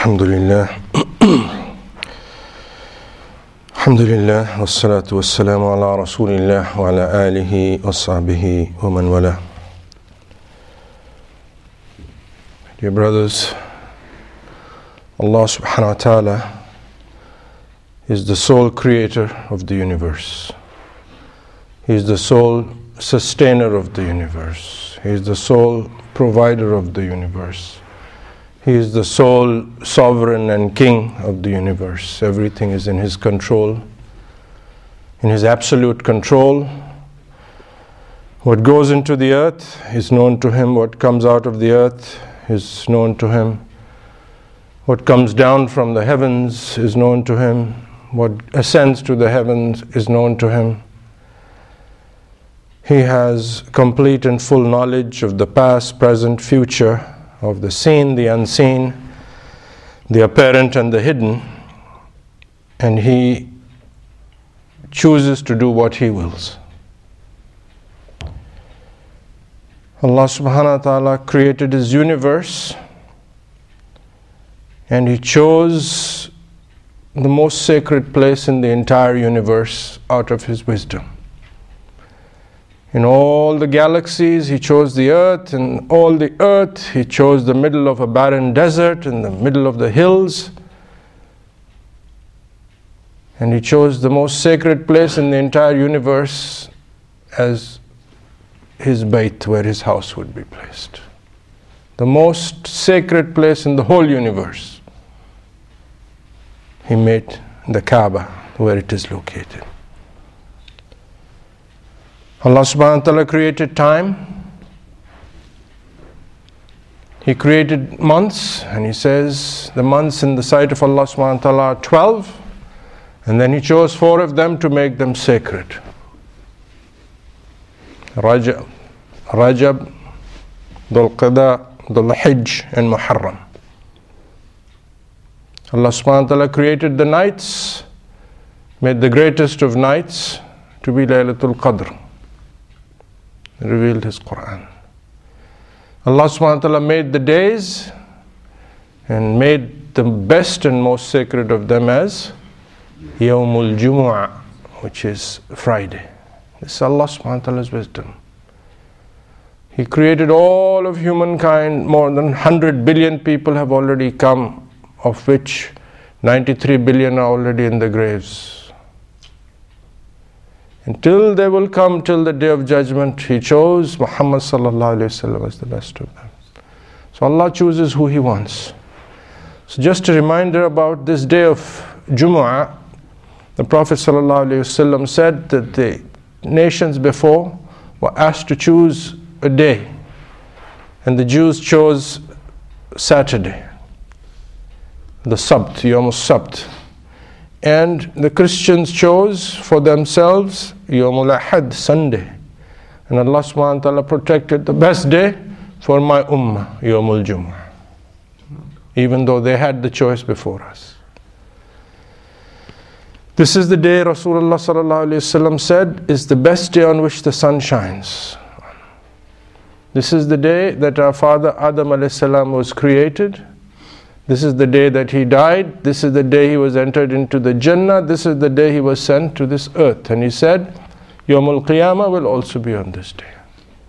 Alhamdulillah. Alhamdulillah. Wassalatu wassalamu ala Rasulillah wa ala alihi wa sahbihi wa man wala. Dear brothers, Allah subhanahu wa ta'ala is the sole creator of the universe. He is the sole sustainer of the universe. He is the sole provider of the universe. He is the sole sovereign and king of the universe. Everything is in His control, in His absolute control. What goes into the earth is known to Him. What comes out of the earth is known to Him. What comes down from the heavens is known to Him. What ascends to the heavens is known to Him. He has complete and full knowledge of the past, present, future, of the seen, the unseen, the apparent and the hidden, and He chooses to do what He wills. Allah subhanahu wa ta'ala created His universe, and He chose the most sacred place in the entire universe out of His wisdom. In all the galaxies, He chose the earth. In all the earth, He chose the middle of a barren desert, in the middle of the hills. And He chose the most sacred place in the entire universe as His bayt, where His house would be placed. The most sacred place in the whole universe. He made the Kaaba, where it is located. Allah subhanahu wa ta'ala created time. He created months, and He says the months in the sight of Allah subhanahu wa ta'ala are 12, and then He chose 4 of them to make them sacred. Rajab, Dhul Qada, Dhul Hijj, and Muharram. Allah subhanahu wa ta'ala created the nights, made the greatest of nights to be Laylatul Qadr. Revealed His Quran. Allah subhanahu wa ta'ala made the days and made the best and most sacred of them as Yawmul Jumu'ah, which is Friday. This is Allah subhanahu wa ta'ala's wisdom. He created all of humankind. More than 100 billion people have already come, of which 93 billion are already in the graves. Until they will come till the day of judgment, He chose Muhammad sallallahu alayhi wa sallam as the best of them. So Allah chooses who He wants. So just a reminder about this day of Jumu'ah. The Prophet sallallahu alayhi wa sallam said that the nations before were asked to choose a day, and the Jews chose Saturday, the Sabt, Yawm al-Sabt. And the Christians chose for themselves Yawmul Ahad, Sunday. And Allah subhanahu wa ta'ala protected the best day for my ummah, Yawmul Jumu'ah, even though they had the choice before us. This is the day Rasulullah sallallahu alayhi wa sallam said is the best day on which the sun shines. This is the day that our father Adam alayhi salam was created. This is the day that he died. This is the day he was entered into the Jannah. This is the day he was sent to this earth. And he said, Yawmul Qiyamah will also be on this day.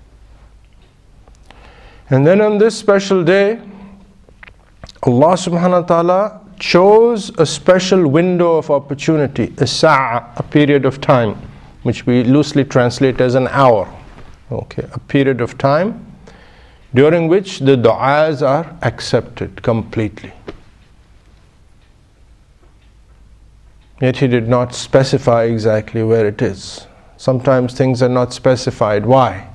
And then on this special day, Allah subhanahu wa ta'ala chose a special window of opportunity, a sa'a, a period of time, which we loosely translate as an hour. Okay, a period of time during which the du'as are accepted completely. Yet He did not specify exactly where it is. Sometimes things are not specified. Why?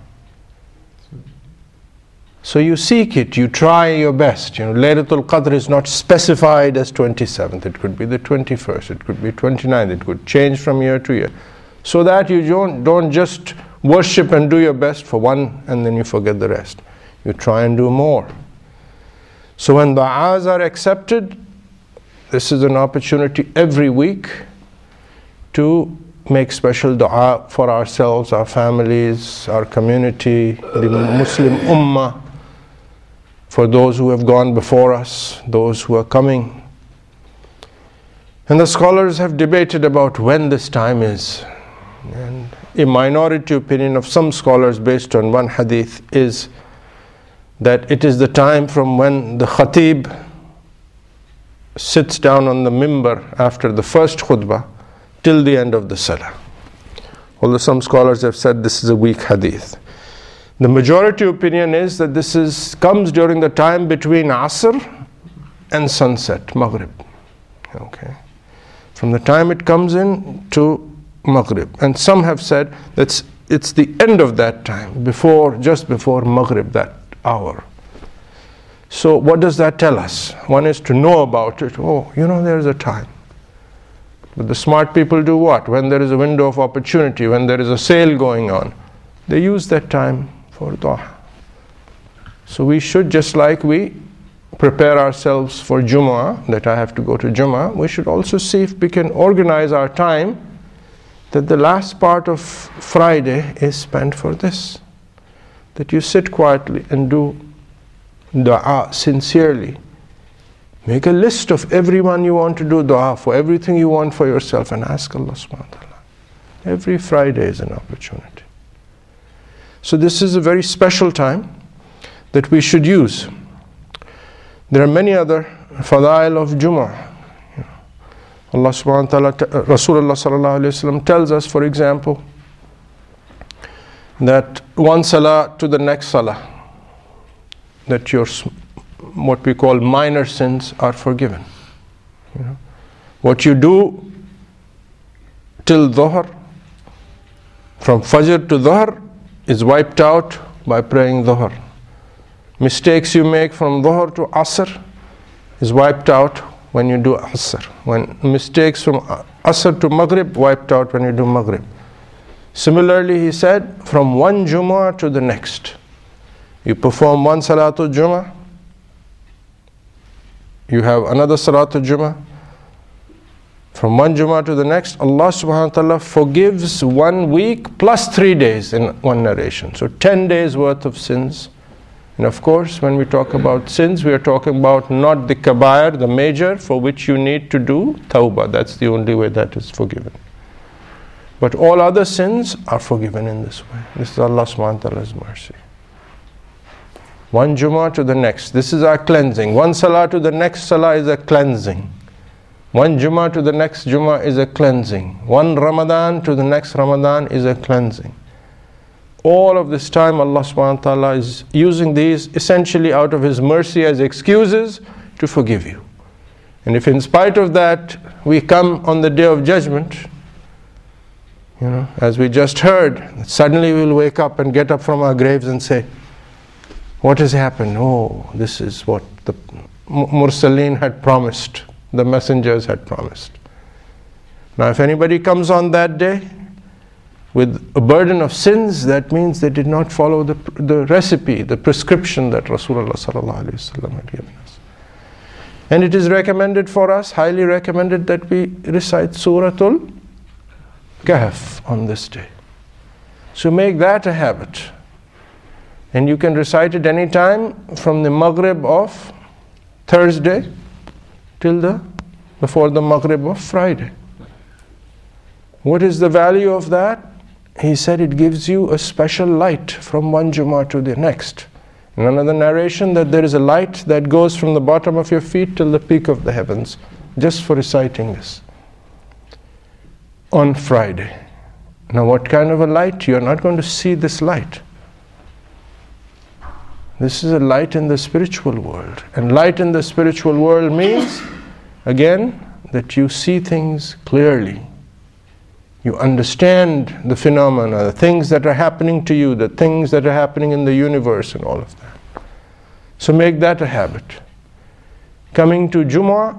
So you seek it, you try your best. Laylatul Qadr is not specified as 27th. It could be the 21st, it could be 29th, it could change from year to year. So that you don't just worship and do your best for one and then you forget the rest. You try and do more. So when du'as are accepted, this is an opportunity every week to make special du'a for ourselves, our families, our community, the Muslim ummah, for those who have gone before us, those who are coming. And the scholars have debated about when this time is. And a minority opinion of some scholars based on one hadith is that it is the time from when the khatib sits down on the mimbar after the first khutbah till the end of the salah. Although some scholars have said this is a weak hadith. The majority opinion is that this comes during the time between Asr and sunset, Maghrib. Okay. From the time it comes in to Maghrib. And some have said that it's the end of that time, just before Maghrib, that hour. So what does that tell us? One is to know about it. Oh, there's a time. But the smart people do what? When there is a window of opportunity, when there is a sale going on, they use that time for dua. So we should, just like we prepare ourselves for Jumu'ah, that I have to go to Jumu'ah, we should also see if we can organize our time that the last part of Friday is spent for this. That you sit quietly and do dua sincerely. Make a list of everyone you want to do dua for, everything you want for yourself, and ask Allah subhanahu wa ta'ala. Every Friday is an opportunity. So this is a very special time that we should use. There are many other fadail of Jumu'ah. Allah subhanahu wa ta'ala, Rasulullah sallallahu alayhi wa sallam tells us, for example, that one salah to the next salah, that your what we call minor sins are forgiven. What you do till Dhuhr, from Fajr to Dhuhr, is wiped out by praying Dhuhr. Mistakes you make from Dhuhr to Asr is wiped out when you do Asr. When mistakes from Asr to Maghrib, wiped out when you do Maghrib. Similarly, he said, from one Jumu'ah to the next. You perform one Salatul Jumu'ah, you have another Salatul Jumu'ah. From one Jumu'ah to the next, Allah subhanahu wa ta'ala forgives 1 week plus 3 days in one narration. So 10 days worth of sins. And of course, when we talk about sins, we are talking about not the kabair, the major, for which you need to do tawbah. That's the only way that is forgiven. But all other sins are forgiven in this way. This is Allah subhanahu wa ta'ala's mercy. One Jumu'ah to the next, this is our cleansing. One Salah to the next Salah is a cleansing. One Jumu'ah to the next Jumu'ah is a cleansing. One Ramadan to the next Ramadan is a cleansing. All of this time Allah subhanahu wa ta'ala is using these essentially out of His mercy as excuses to forgive you. And if in spite of that we come on the Day of Judgment, as we just heard, suddenly we'll wake up and get up from our graves and say, what has happened? Oh, this is what the Mursaleen had promised, the messengers had promised. Now if anybody comes on that day with a burden of sins, that means they did not follow the recipe, the prescription that Rasulullah sallallahu alaihi wasallam had given us. And it is recommended for us, highly recommended, that we recite Suratul Kahf on this day. So make that a habit. And you can recite it any time from the Maghrib of Thursday till before the Maghrib of Friday. What is the value of that? He said it gives you a special light from one Jumu'ah to the next. In another narration, that there is a light that goes from the bottom of your feet till the peak of the heavens, just for reciting this on Friday. Now what kind of a light? You're not going to see this light. This is a light in the spiritual world. And light in the spiritual world means, again, that you see things clearly. You understand the phenomena, the things that are happening to you, the things that are happening in the universe and all of that. So make that a habit. Coming to Jumu'ah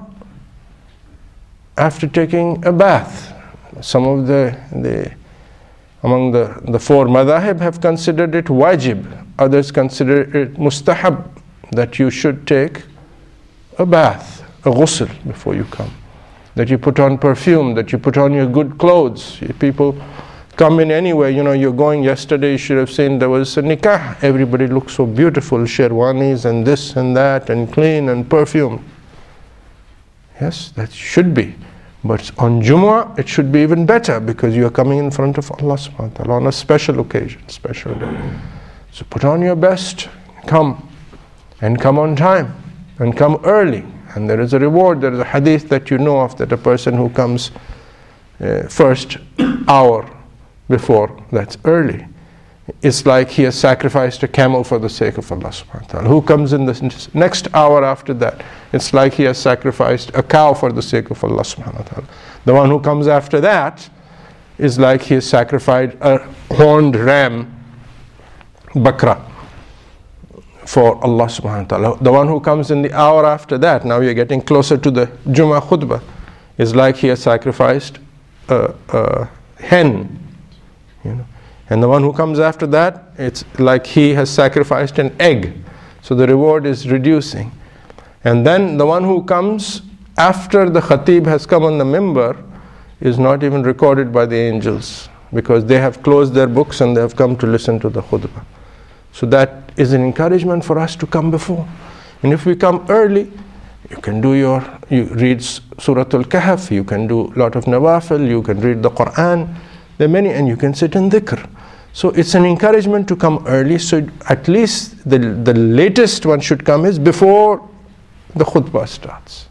after taking a bath. Some of among the four madhahib have considered it wajib. Others consider it mustahab, that you should take a bath, a ghusl before you come. That you put on perfume, that you put on your good clothes. People come in anywhere, you're going yesterday, you should have seen there was a nikah. Everybody looks so beautiful, sherwanis and this and that, and clean and perfumed. Yes, that should be. But on Jumu'ah, it should be even better, because you are coming in front of Allah subhanahu wa ta'ala on a special occasion, special day. So put on your best, come, and come on time, and come early. And there is a reward, there is a hadith that you know of, that a person who comes first hour before, that's early, it's like he has sacrificed a camel for the sake of Allah subhanahu wa ta'ala. Who comes in the next hour after that, it's like he has sacrificed a cow for the sake of Allah subhanahu wa ta'ala. The one who comes after that is like he has sacrificed a horned ram, bakra, for Allah subhanahu wa ta'ala. The one who comes in the hour after that, now you're getting closer to the Jummah khutbah, is like he has sacrificed a hen, And the one who comes after that, it's like he has sacrificed an egg. So the reward is reducing. And then the one who comes after the khatib has come on the mimbar is not even recorded by the angels, because they have closed their books and they have come to listen to the khutbah. So that is an encouragement for us to come before. And if we come early, you can you read Surah Al-Kahf, you can do a lot of nawafil, you can read the Quran, there are many, and you can sit in dhikr. So it's an encouragement to come early, so at least the latest one should come is before the khutbah starts.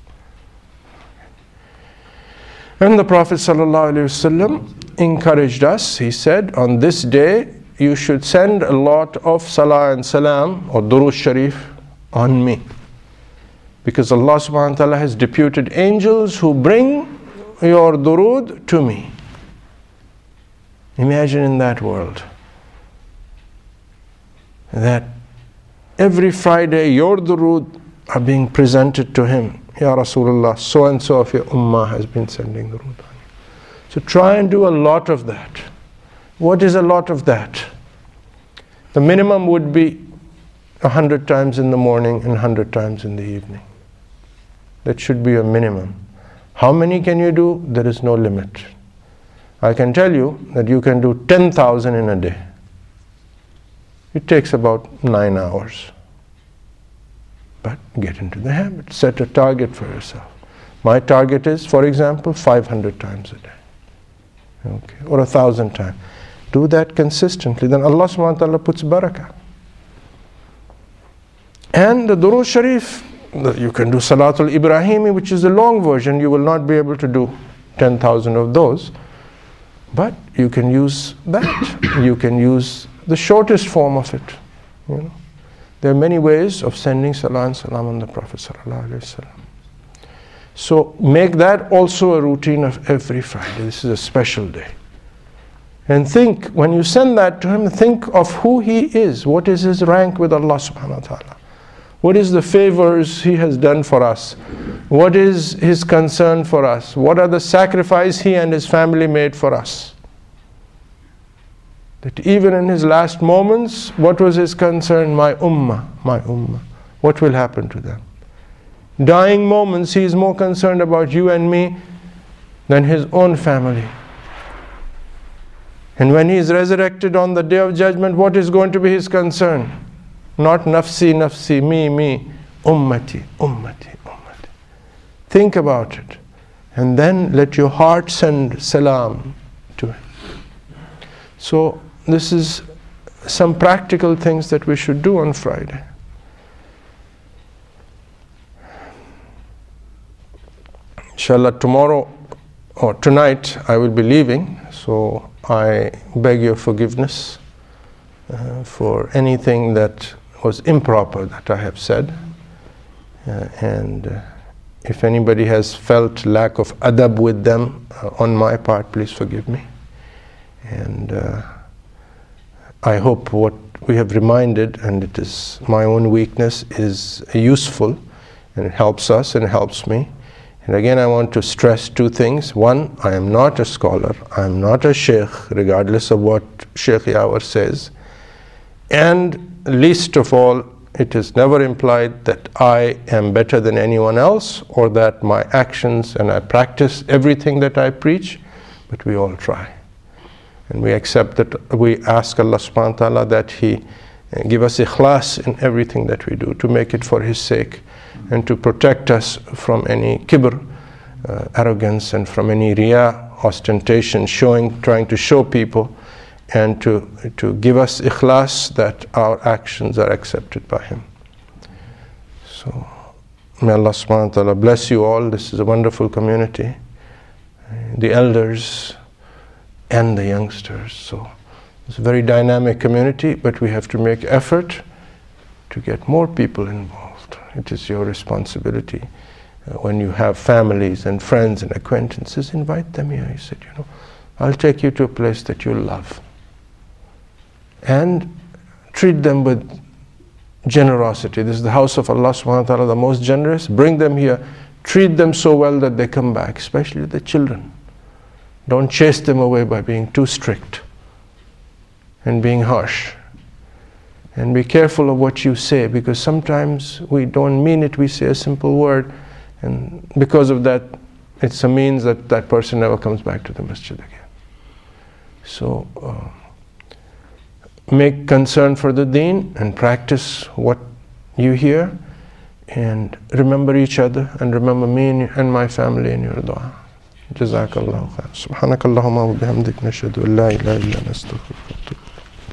And the Prophet ﷺ encouraged us, he said, on this day you should send a lot of salah and salam or durood sharif on me. Because Allah subhanahu wa ta'ala has deputed angels who bring your durood to me. Imagine in that world, that every Friday your durood are being presented to him. Ya Rasulullah, so and so of your ummah has been sending durood on you. So try and do a lot of that. What is a lot of that? The minimum would be 100 times in the morning and 100 times in the evening. That should be a minimum. How many can you do? There is no limit. I can tell you that you can do 10,000 in a day. It takes about 9 hours. But get into the habit. Set a target for yourself. My target is, for example, 500 times a day. Okay, or 1,000 times. Do that consistently. Then Allah subhanahu wa ta'ala puts barakah. And the durood sharif, you can do Salatul Ibrahimi, which is the long version. You will not be able to do 10,000 of those. But you can use that. You can use the shortest form of it. There are many ways of sending salah and salam on the Prophet sallallahu alaihi wasallam. So make that also a routine of every Friday. This is a special day. And think, when you send that to him, think of who he is. What is his rank with Allah subhanahu wa ta'ala? What is the favors he has done for us? What is his concern for us? What are the sacrifices he and his family made for us? That even in his last moments, what was his concern? My ummah, my ummah. What will happen to them? Dying moments, he is more concerned about you and me than his own family. And when he is resurrected on the Day of Judgment, what is going to be his concern? Not nafsi, nafsi, me, ummati, ummati, ummati. Think about it. And then let your heart send salam to him. So this is some practical things that we should do on Friday. Inshallah, tomorrow or tonight I will be leaving, so I beg your forgiveness for anything that was improper that I have said. And if anybody has felt lack of adab with them on my part, please forgive me. And I hope what we have reminded, and it is my own weakness, is useful, and it helps us and helps me. And again, I want to stress two things. One, I am not a scholar. I am not a sheikh, regardless of what Sheikh Yawar says. And least of all, it is never implied that I am better than anyone else, or that my actions and I practice everything that I preach, but we all try. And we accept that, we ask Allah subhanahu wa ta'ala that He give us ikhlas in everything that we do, to make it for His sake, and to protect us from any kibr, arrogance, and from any riya, ostentation, trying to show people, and to give us ikhlas that our actions are accepted by Him. So may Allah subhanahu wa ta'ala bless you all. This is a wonderful community, the elders and the youngsters. So it's a very dynamic community, but we have to make effort to get more people involved. It is your responsibility. When you have families and friends and acquaintances, invite them here. He said, I'll take you to a place that you'll love. And treat them with generosity. This is the house of Allah subhanahu wa ta'ala, the most generous. Bring them here. Treat them so well that they come back, especially the children. Don't chase them away by being too strict and being harsh. And be careful of what you say, because sometimes we don't mean it. We say a simple word, and because of that, it's a means that that person never comes back to the masjid again. So make concern for the deen and practice what you hear, and remember each other, and remember me and my family in your dua. Jazakallahu khair. Subhanakallahumma wa bihamdik, nashhadu an la ilaha illa anta, astaghfiruka wa atubu.